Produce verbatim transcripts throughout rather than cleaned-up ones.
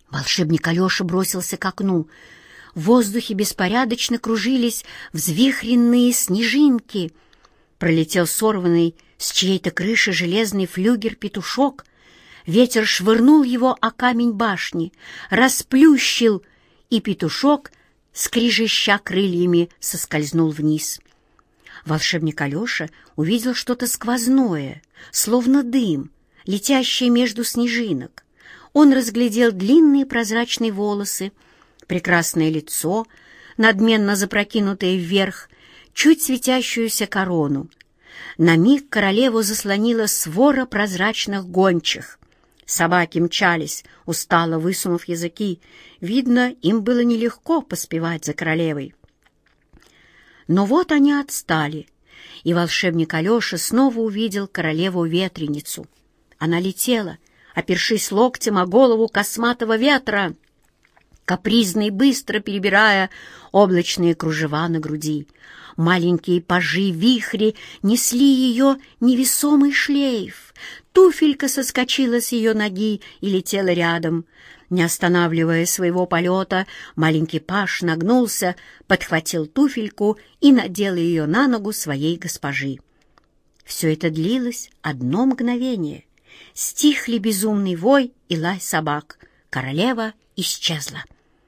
Волшебник Алеша бросился к окну. В воздухе беспорядочно кружились взвихренные снежинки. Пролетел сорванный с чьей-то крыши железный флюгер-петушок. Ветер швырнул его о камень башни, расплющил, и петушок, скрижища крыльями, соскользнул вниз. Волшебник Алеша увидел что-то сквозное, словно дым, летящее между снежинок. Он разглядел длинные прозрачные волосы, прекрасное лицо, надменно запрокинутое вверх, чуть светящуюся корону. На миг королеву заслонила свора прозрачных гончих. Собаки мчались, устало высунув языки. Видно, им было нелегко поспевать за королевой. Но вот они отстали, и волшебник Алеша снова увидел королеву-ветреницу. Она летела, опершись локтем о голову косматого ветра, капризно и быстро перебирая облачные кружева на груди. Маленькие пажи-вихри несли ее невесомый шлейф. Туфелька соскочила с ее ноги и летела рядом. Не останавливая своего полета, маленький паж нагнулся, подхватил туфельку и надел ее на ногу своей госпожи. Все это длилось одно мгновение. Стихли безумный вой и лай собак. Королева исчезла.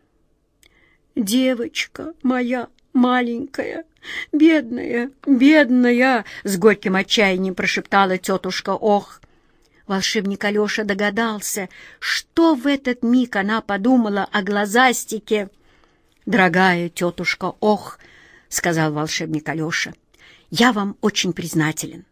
«Девочка моя маленькая, бедная, бедная!» — с горьким отчаянием прошептала тетушка Ох. Волшебник Алеша догадался, что в этот миг она подумала о глазастике. «Дорогая тетушка Ох!» — сказал волшебник Алеша, — «я вам очень признателен.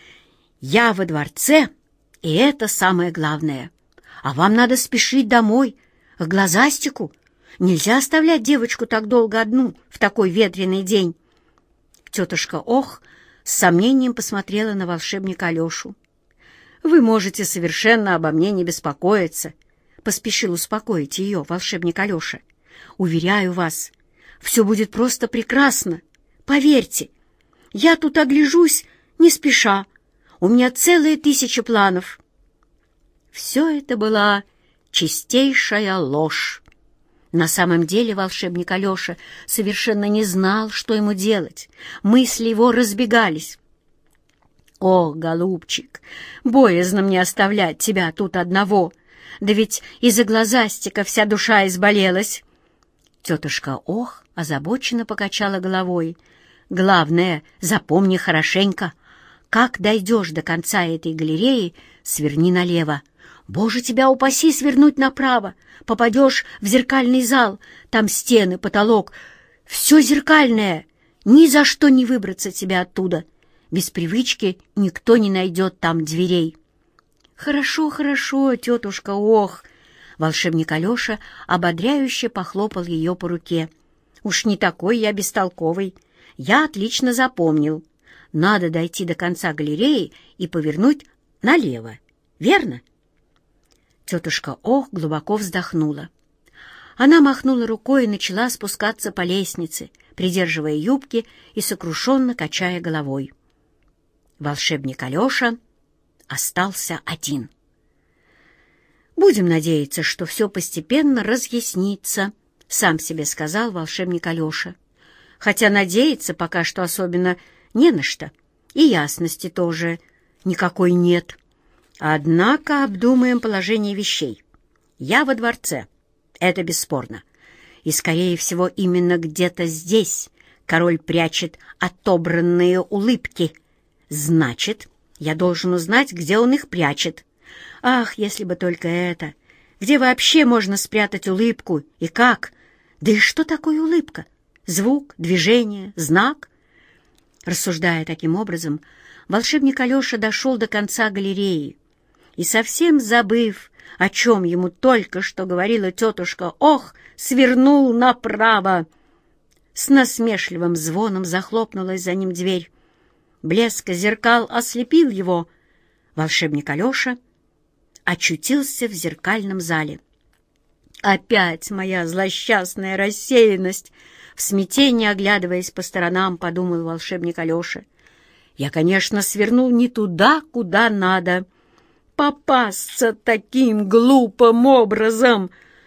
Я во дворце, и это самое главное. А вам надо спешить домой, к глазастику. Нельзя оставлять девочку так долго одну в такой ветреный день». Тетушка Ох с сомнением посмотрела на волшебника Алешу. «Вы можете совершенно обо мне не беспокоиться», — поспешил успокоить ее волшебник Алеша. «Уверяю вас, все будет просто прекрасно. Поверьте, я тут огляжусь не спеша. У меня целая тысяча планов». Все это была чистейшая ложь. На самом деле волшебник Алеша совершенно не знал, что ему делать. Мысли его разбегались. «О, голубчик, боязно мне оставлять тебя тут одного, да ведь из-за глазастика вся душа изболелась». Тетушка Ох озабоченно покачала головой. «Главное, запомни хорошенько, как дойдешь до конца этой галереи, сверни налево. Боже, тебя упаси свернуть направо, попадешь в зеркальный зал, там стены, потолок, все зеркальное, ни за что не выбраться тебе оттуда. Без привычки никто не найдет там дверей». «Хорошо, хорошо, тетушка Ох!» Волшебник Алеша ободряюще похлопал ее по руке. «Уж не такой я бестолковый. Я отлично запомнил. Надо дойти до конца галереи и повернуть налево. Верно?» Тетушка Ох глубоко вздохнула. Она махнула рукой и начала спускаться по лестнице, придерживая юбки и сокрушенно качая головой. Волшебник Алеша остался один. «Будем надеяться, что все постепенно разъяснится», — сам себе сказал волшебник Алеша. «Хотя надеяться пока что особенно не на что, и ясности тоже никакой нет. Однако обдумаем положение вещей. Я во дворце, это бесспорно, и, скорее всего, именно где-то здесь король прячет отобранные улыбки. Значит, я должен узнать, где он их прячет. Ах, если бы только это! Где вообще можно спрятать улыбку и как? Да и что такое улыбка? Звук, движение, знак?» Рассуждая таким образом, волшебник Алеша дошел до конца галереи и, совсем забыв, о чем ему только что говорила тетушка Ох, свернул направо. С насмешливым звоном захлопнулась за ним дверь. Блеск зеркал ослепил его. Волшебник Алеша очутился в зеркальном зале. «Опять моя злосчастная рассеянность!» В смятении, оглядываясь по сторонам, подумал волшебник Алеша. «Я, конечно, свернул не туда, куда надо. Попасться таким глупым образом!»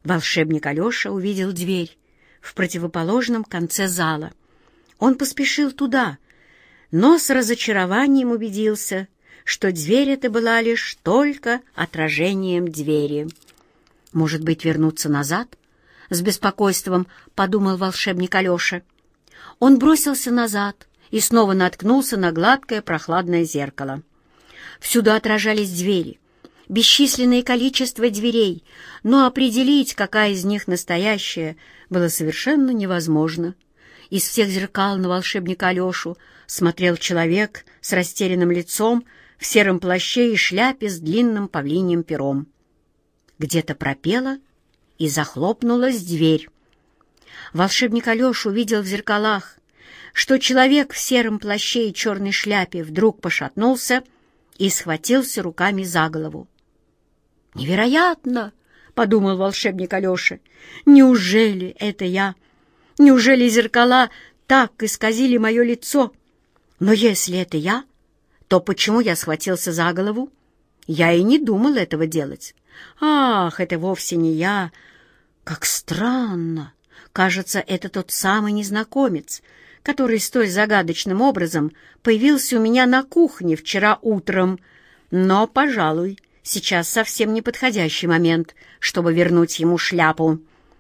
Волшебник Алеша увидел дверь в противоположном конце зала. Он поспешил туда, но с разочарованием убедился, что дверь эта была лишь только отражением двери. «Может быть, вернуться назад?» — с беспокойством подумал волшебник Алеша. Он бросился назад и снова наткнулся на гладкое прохладное зеркало. Всюду отражались двери, бесчисленное количество дверей, но определить, какая из них настоящая, было совершенно невозможно. Из всех зеркал на волшебника Алешу смотрел человек с растерянным лицом, в сером плаще и шляпе с длинным павлиньим пером. Где-то пропела и захлопнулась дверь. Волшебник Алеша увидел в зеркалах, что человек в сером плаще и черной шляпе вдруг пошатнулся и схватился руками за голову. «Невероятно!» — подумал волшебник Алеша. «Неужели это я? Неужели зеркала так исказили мое лицо? Но если это я, то почему я схватился за голову? Я и не думал этого делать. Ах, это вовсе не я! Как странно! Кажется, это тот самый незнакомец, который столь загадочным образом появился у меня на кухне вчера утром. Но, пожалуй, сейчас совсем неподходящий момент, чтобы вернуть ему шляпу».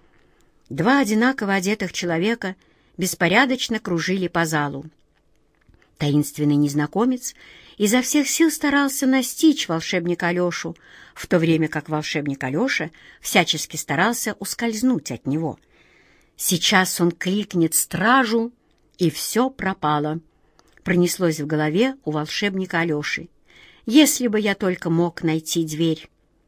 Два одинаково одетых человека беспорядочно кружили по залу. Таинственный незнакомец изо всех сил старался настичь волшебника Алешу, в то время как волшебник Алеша всячески старался ускользнуть от него. Сейчас он кликнет стражу, и все пропало. Пронеслось в голове у волшебника Алеши. «Если бы я только мог найти дверь».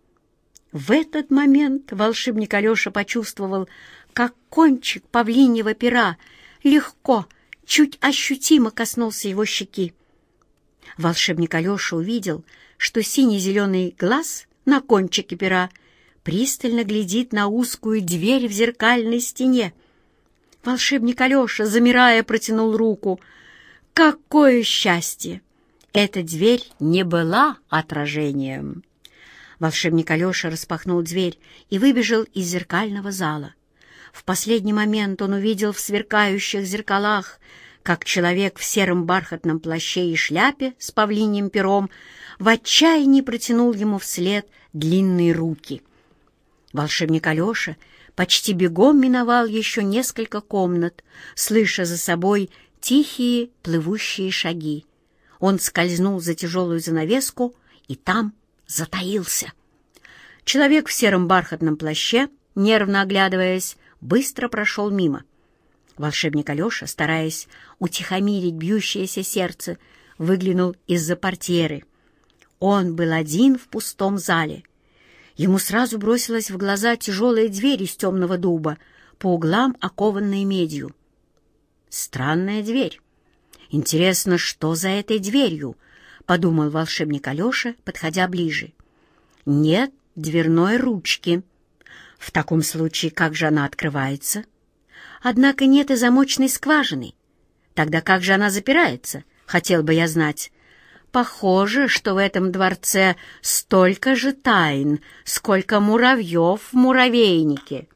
В этот момент волшебник Алеша почувствовал, как кончик павлиньего пера легко, чуть ощутимо коснулся его щеки. Волшебник Алеша увидел, что синий-зеленый глаз на кончике пера пристально глядит на узкую дверь в зеркальной стене. Волшебник Алеша, замирая, протянул руку. Какое счастье! Эта дверь не была отражением. Волшебник Алеша распахнул дверь и выбежал из зеркального зала. В последний момент он увидел в сверкающих зеркалах, как человек в сером бархатном плаще и шляпе с павлиньим пером в отчаянии протянул ему вслед длинные руки. Волшебник Алеша почти бегом миновал еще несколько комнат, слыша за собой тихие плывущие шаги. Он скользнул за тяжелую занавеску и там затаился. Человек в сером бархатном плаще, нервно оглядываясь, быстро прошел мимо. Волшебник Алеша, стараясь утихомирить бьющееся сердце, выглянул из-за портьеры. Он был один в пустом зале. Ему сразу бросилась в глаза тяжелая дверь из темного дуба, по углам окованная медью. Странная дверь. Интересно, что за этой дверью? — подумал волшебник Алеша, подходя ближе. Нет дверной ручки. В таком случае, как же она открывается? Однако нет и замочной скважины. Тогда как же она запирается? Хотел бы я знать. Похоже, что в этом дворце столько же тайн, сколько муравьев в муравейнике.